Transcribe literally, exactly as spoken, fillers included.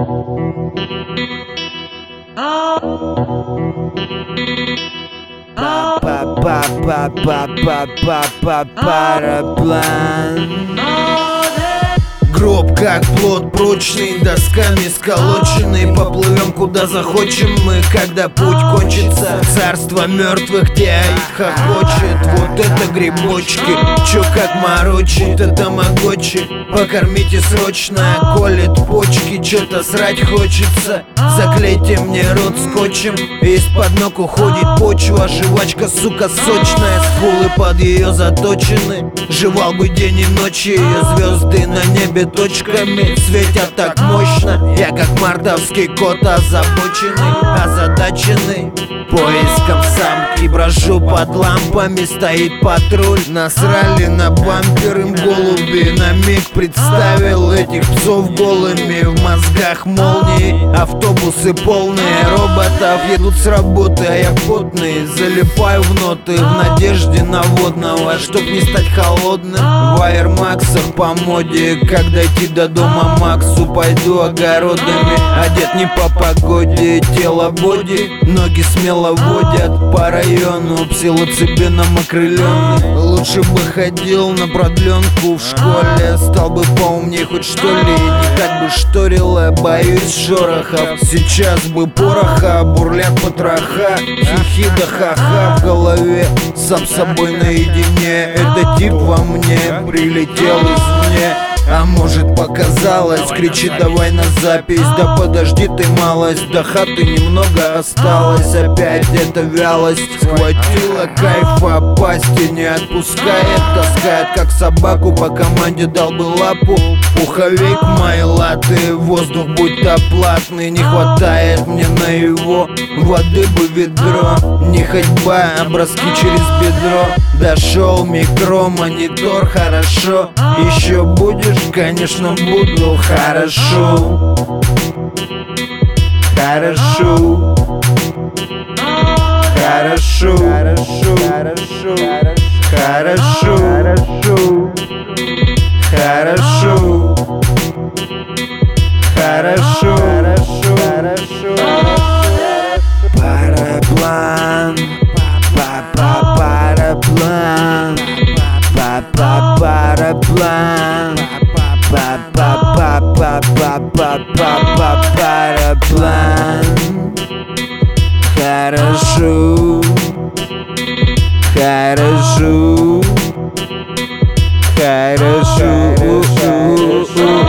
Параплан. Гроб как плот прочный, досками сколоченный. Поплывем куда захочем мы, когда путь кончится. Царство мертвых, где их хохочет. Вот это грибочки, чё как морочит, это тамагочи. Покормите срочно, колет почки, чё-то срать хочется. Заклейте мне рот скотчем, из-под ног уходит почва. Жвачка, сука, сочная, скулы под ее заточены. Жевал бы день и ночь, ее звезды на небе точками светят так мощно. Я как мартовский кот озабоченный, озадаченный поиском самки. Брожу под лампами, стоит патруль. Насрали на бампер им голуби. На миг представил этих псов голыми. В мозгах молнии, автобусы полные роботов едут с работы, а я потный. Залипаю в ноты в надежде на водного, чтоб не стать холодным. В аэрмаксах по моде, как дойти до дома Максу, пойду огородами. Одет не по погоде, тело боди, ноги смело водят по району. Псилоцибином окрыленный. Лучше бы ходил на продленку в школе, стал бы поумней хоть что ли. Не так бы шторило, боюсь шорохов. Сейчас бы пороха, бурлят потроха. Хихи да ха-ха в голове, сам с собой наедине. Это тип во мне прилетел извне. А может показалось, кричит давай на запись. Да подожди ты малость, до хаты немного осталось. Опять эта вялость схватила кайфа, пасти не отпускает. Таскает как собаку, по команде дал бы лапу. Пуховик мои латы, воздух будто платный. Не хватает мне на его воды бы ведро. Не ходьба, а броски через бедро. Дошел микро, монитор, хорошо. Еще будешь? Конечно буду, хорошо. Хорошо. Хорошо. Хорошо. Хорошо. Хорошо. Хорошо. Хорошо. Параплан. Параплан. Параплан. Параплан. Хорошо. Хорошо. Хорошо.